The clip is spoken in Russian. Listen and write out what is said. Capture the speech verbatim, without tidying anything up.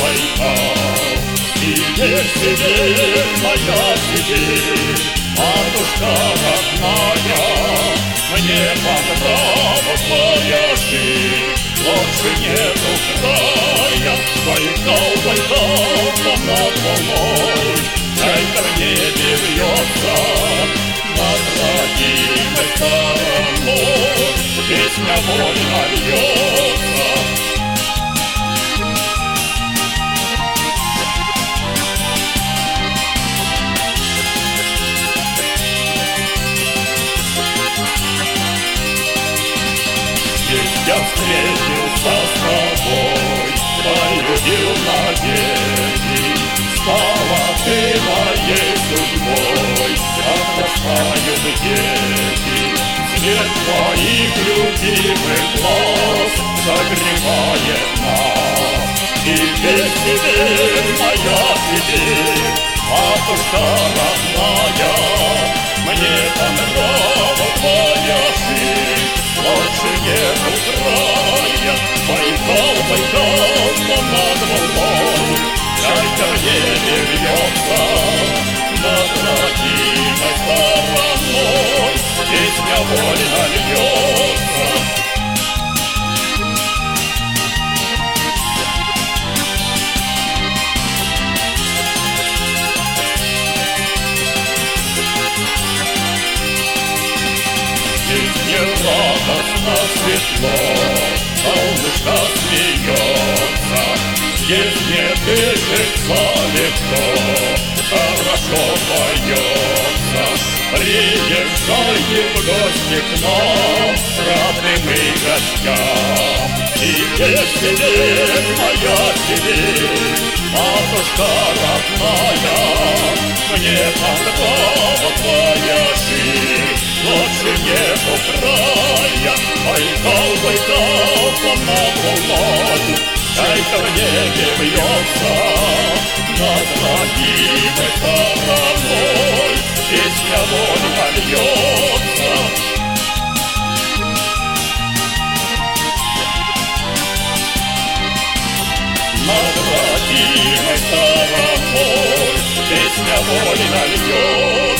Байкал. Сидеть, сидеть, моя сидеть, матушка родная, мне понравилась твоя жизнь, лучше нету края. Байкал, Байкал, над волной, чайка в небе вьется, над родимой стороной песня вольно льется. Я встретился с тобой, полюбил навеки, стала ты моей судьбой, как растают дети. Свет твоих любимых глаз согревает нас. Теперь, теперь, моя теперь, матушка родная, мне понравилась твоя жизнь, лучше нету края. Байкал, Байкал, над волной, чайка в небе вьется, над родимой стороной песня вольно льется. Мне радостно светло, солнышко смеется, здесь мне дышится легко, хорошо поется. Приезжайте в гости к нам, родным и гостям. Теперь, теперь, моя теперь, матушка родная, мне понравилась твоя жизнь, лучше нету края. Байкал, Байкал, над волной, чайка в небе вьется, над родимой стороной песня вольно льется. Над родимой стороной песня вольно льется.